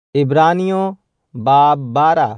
عبرانیوں باب 12۔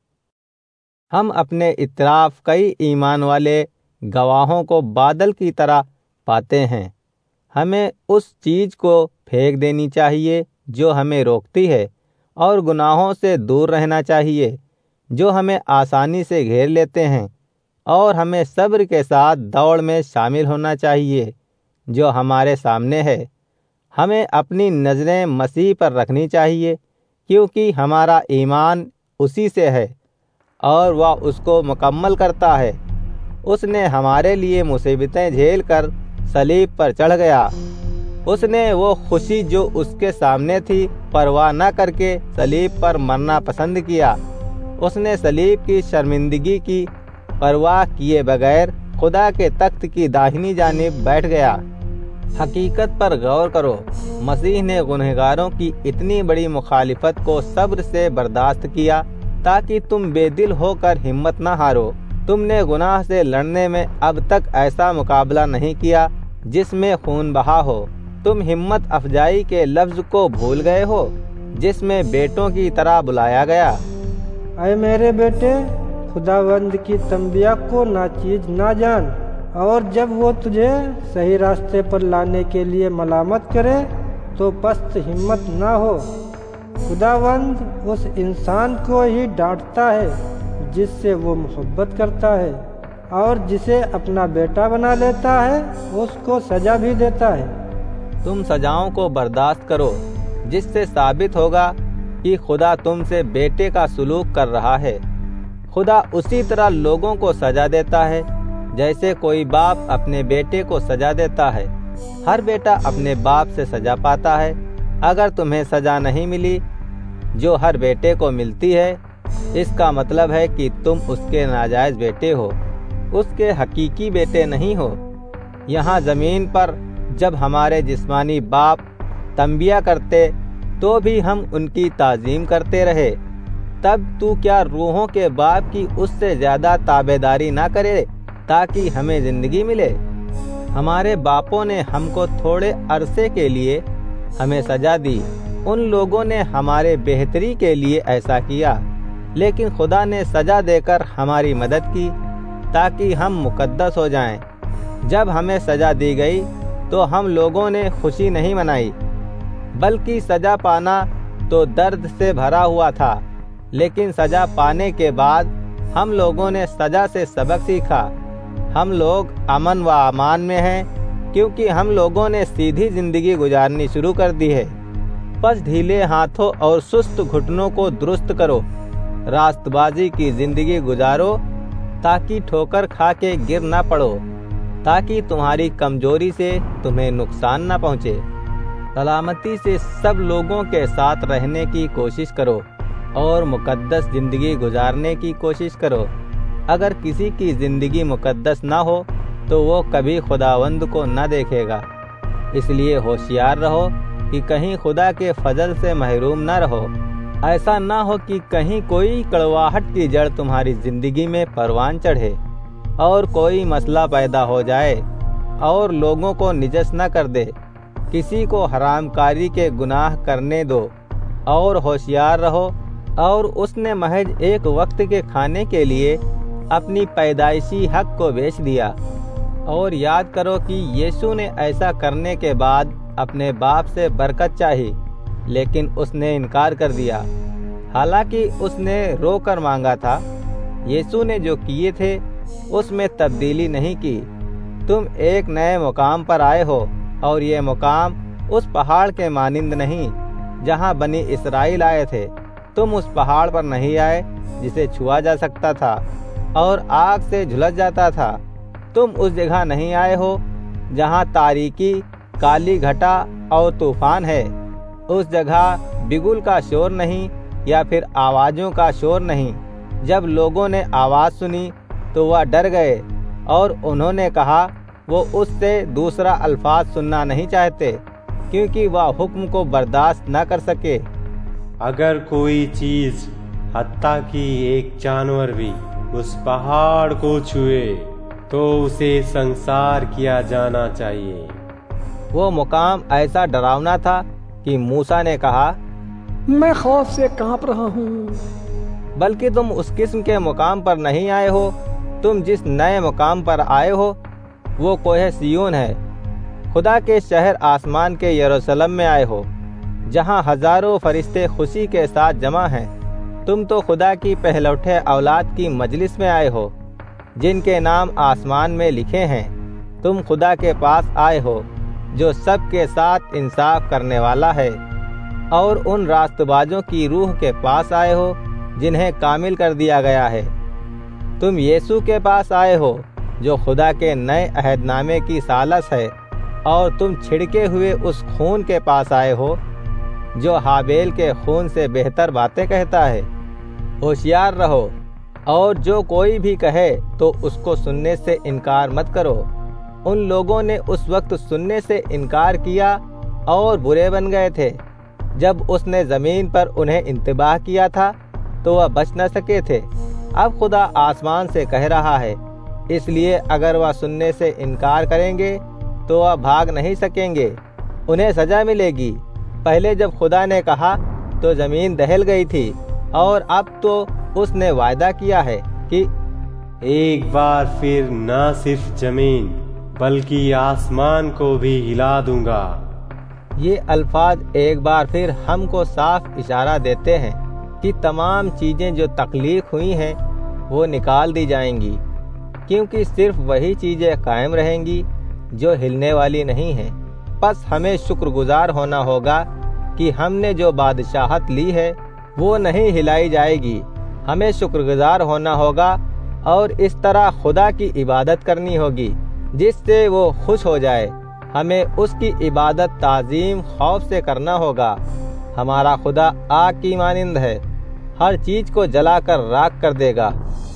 ہم اپنے اطراف کئی ایمان والے گواہوں کو بادل کی طرح پاتے ہیں۔ ہمیں اس چیز کو پھینک دینی چاہیے جو ہمیں روکتی ہے، اور گناہوں سے دور رہنا چاہیے جو ہمیں آسانی سے گھیر لیتے ہیں، اور ہمیں صبر کے ساتھ دوڑ میں شامل ہونا چاہیے جو ہمارے سامنے ہے۔ ہمیں اپنی نظریں مسیح پر رکھنی چاہیے، کیونکہ ہمارا ایمان اسی سے ہے اور وہ اس کو مکمل کرتا ہے۔ اس نے ہمارے لیے مصیبتیں جھیل کر صلیب پر چڑھ گیا۔ اس نے وہ خوشی جو اس کے سامنے تھی پرواہ نہ کر کے صلیب پر مرنا پسند کیا۔ اس نے صلیب کی شرمندگی کی پرواہ کیے بغیر خدا کے تخت کی داہنی جانب بیٹھ گیا۔ حقیقت پر غور کرو، مسیح نے گنہگاروں کی اتنی بڑی مخالفت کو صبر سے برداشت کیا تاکہ تم بے دل ہو کر ہمت نہ ہارو۔ تم نے گناہ سے لڑنے میں اب تک ایسا مقابلہ نہیں کیا جس میں خون بہا ہو۔ تم ہمت افزائی کے لفظ کو بھول گئے ہو جس میں بیٹوں کی طرح بلایا گیا۔ اے میرے بیٹے، خداوند کی تنبیہ کو ناچیز نہ جان، اور جب وہ تجھے صحیح راستے پر لانے کے لیے ملامت کرے تو پست ہمت نہ ہو۔ خداوند اس انسان کو ہی ڈانٹتا ہے جس سے وہ محبت کرتا ہے، اور جسے اپنا بیٹا بنا لیتا ہے اس کو سزا بھی دیتا ہے۔ تم سزاؤں کو برداشت کرو، جس سے ثابت ہوگا کہ خدا تم سے بیٹے کا سلوک کر رہا ہے۔ خدا اسی طرح لوگوں کو سزا دیتا ہے جیسے کوئی باپ اپنے بیٹے کو سزا دیتا ہے۔ ہر بیٹا اپنے باپ سے سزا پاتا ہے۔ اگر تمہیں سزا نہیں ملی جو ہر بیٹے کو ملتی ہے، اس کا مطلب ہے کہ تم اس کے ناجائز بیٹے ہو، اس کے حقیقی بیٹے نہیں ہو۔ یہاں زمین پر جب ہمارے جسمانی باپ تنبیہ کرتے تو بھی ہم ان کی تعظیم کرتے رہے، تب تو کیا روحوں کے باپ کی اس سے زیادہ تابعداری نہ کرے تاکہ ہمیں زندگی ملے؟ ہمارے باپوں نے ہم کو تھوڑے عرصے کے لیے ہمیں سزا دی۔ ان لوگوں نے ہمارے بہتری کے لیے ایسا کیا، لیکن خدا نے سزا دے کر ہماری مدد کی تاکہ ہم مقدس ہو جائیں۔ جب ہمیں سزا دی گئی تو ہم لوگوں نے خوشی نہیں منائی، بلکہ سزا پانا تو درد سے بھرا ہوا تھا۔ لیکن سزا پانے کے بعد ہم لوگوں نے سزا سے سبق سیکھا۔ ہم لوگ امن و امان میں ہیں کیونکہ ہم لوگوں نے سیدھی زندگی گزارنی شروع کر دی ہے۔ بس ڈھیلے ہاتھوں اور سست گھٹنوں کو درست کرو، راست بازی کی زندگی گزارو تاکہ ٹھوکر کھا کے گر نہ پڑو، تاکہ تمہاری کمزوری سے تمہیں نقصان نہ پہنچے۔ سلامتی سے سب لوگوں کے ساتھ رہنے کی کوشش کرو اور مقدس زندگی گزارنے کی کوشش کرو۔ اگر کسی کی زندگی مقدس نہ ہو تو وہ کبھی خداوند کو نہ دیکھے گا۔ اس لیے ہوشیار رہو کہ کہیں خدا کے فضل سے محروم نہ رہو۔ ایسا نہ ہو کہ کہیں کوئی کڑواہٹ کی جڑ تمہاری زندگی میں پروان چڑھے اور کوئی مسئلہ پیدا ہو جائے اور لوگوں کو نجس نہ کر دے۔ کسی کو حرام کاری کے گناہ کرنے دو اور ہوشیار رہو۔ اور اس نے محض ایک وقت کے کھانے کے لیے اپنی پیدائشی حق کو بیچ دیا۔ اور یاد کرو کہ یسوع نے ایسا کرنے کے بعد اپنے باپ سے برکت چاہی، لیکن اس نے انکار کر دیا، حالانکہ اس نے رو کر مانگا تھا۔ یسوع نے جو کیے تھے اس میں تبدیلی نہیں کی۔ تم ایک نئے مقام پر آئے ہو، اور یہ مقام اس پہاڑ کے مانند نہیں جہاں بنی اسرائیل آئے تھے۔ تم اس پہاڑ پر نہیں آئے جسے چھوا جا سکتا تھا اور آگ سے جھلس جاتا تھا۔ تم اس جگہ نہیں آئے ہو جہاں تاریکی، کالی گھٹا اور طوفان ہے۔ اس جگہ بگل کا شور نہیں یا پھر آوازوں کا شور نہیں۔ جب لوگوں نے آواز سنی تو وہ ڈر گئے، اور انہوں نے کہا وہ اس سے دوسرا الفاظ سننا نہیں چاہتے، کیونکہ وہ حکم کو برداشت نہ کر سکے۔ اگر کوئی چیز حتیٰ کہ ایک جانور بھی اس پہاڑ کو چھوئے تو اسے سنسار کیا جانا چاہیے۔ وہ مقام ایسا ڈراؤنا تھا کہ موسیٰ نے کہا، میں خوف سے کانپ رہا ہوں۔ بلکہ تم اس قسم کے مقام پر نہیں آئے ہو، تم جس نئے مقام پر آئے ہو وہ کوہ سیون ہے، خدا کے شہر آسمان کے یروشلم میں آئے ہو، جہاں ہزاروں فرشتے خوشی کے ساتھ جمع ہیں۔ تم تو خدا کی پہلوٹھے اولاد کی مجلس میں آئے ہو، جن کے نام آسمان میں لکھے ہیں۔ تم خدا کے پاس آئے ہو جو سب کے ساتھ انصاف کرنے والا ہے، اور ان راست بازوں کی روح کے پاس آئے ہو جنہیں کامل کر دیا گیا ہے۔ تم یسوع کے پاس آئے ہو جو خدا کے نئے عہد نامے کی ثالث ہے، اور تم چھڑکے ہوئے اس خون کے پاس آئے ہو جو ہابیل کے خون سے بہتر باتیں کہتا ہے۔ ہوشیار رہو، اور جو کوئی بھی کہے تو اس کو سننے سے انکار مت کرو۔ ان لوگوں نے اس وقت سننے سے انکار کیا اور برے بن گئے تھے جب اس نے زمین پر انہیں انتباہ کیا تھا تو وہ بچ نہ سکے تھے۔ اب خدا آسمان سے کہہ رہا ہے، اس لیے اگر وہ سننے سے انکار کریں گے تو وہ بھاگ نہیں سکیں گے، انہیں سزا ملے گی۔ پہلے جب خدا نے کہا تو زمین دہل گئی تھی، اور اب تو اس نے وعدہ کیا ہے کہ ایک بار پھر نہ صرف زمین بلکہ آسمان کو بھی ہلا دوں گا۔ یہ الفاظ ایک بار پھر ہم کو صاف اشارہ دیتے ہیں کہ تمام چیزیں جو تخلیق ہوئی ہیں وہ نکال دی جائیں گی، کیونکہ صرف وہی چیزیں قائم رہیں گی جو ہلنے والی نہیں ہیں۔ پس ہمیں شکر گزار ہونا ہوگا کہ ہم نے جو بادشاہت لی ہے وہ نہیں ہلائی جائے گی۔ ہمیں شکر گزار ہونا ہوگا اور اس طرح خدا کی عبادت کرنی ہوگی جس سے وہ خوش ہو جائے۔ ہمیں اس کی عبادت تعظیم خوف سے کرنا ہوگا۔ ہمارا خدا آگ کی مانند ہے، ہر چیز کو جلا کر راکھ کر دے گا۔